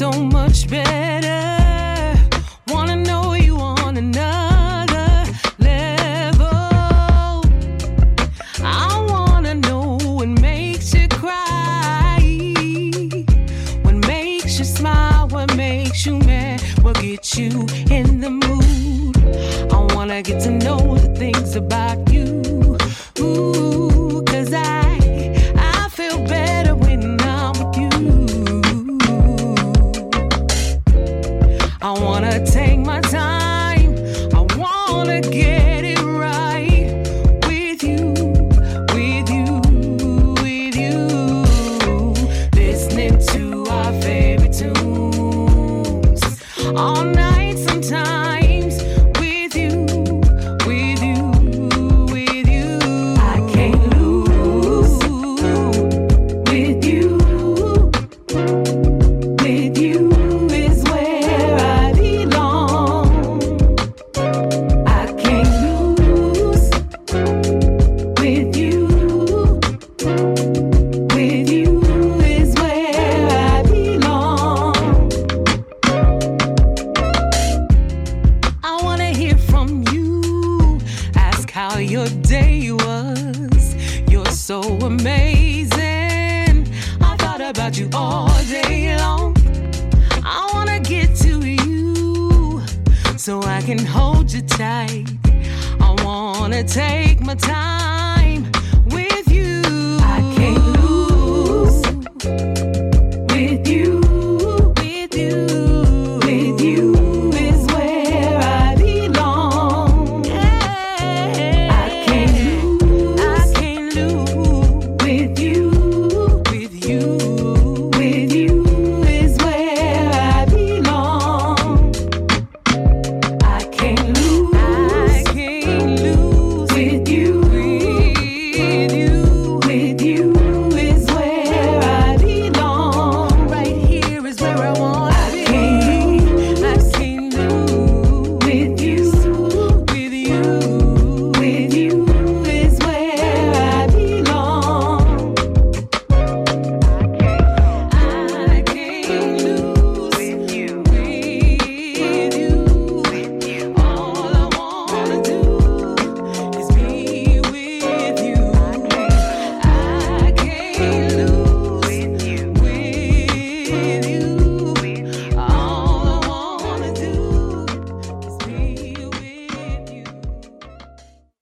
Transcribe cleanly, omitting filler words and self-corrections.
so much better. Wanna know you on another level. I wanna know what makes you cry, what makes you smile, what makes you mad, what gets you in the mood. I wanna get to know the things about you. Ooh, 'cause I feel better when I'm with you. I wanna take my time, I wanna get it right with you, with you, with you. Listening to our favorite tunes all night sometimes with you, with you, with you. I can't lose with you. With you is where I belong. I can't lose with you. With you is where I belong. I wanna hear from you. Ask how your day was. You're so amazing. I thought about you all day long. I wanna get to you so I can hold you tight. I wanna take my time.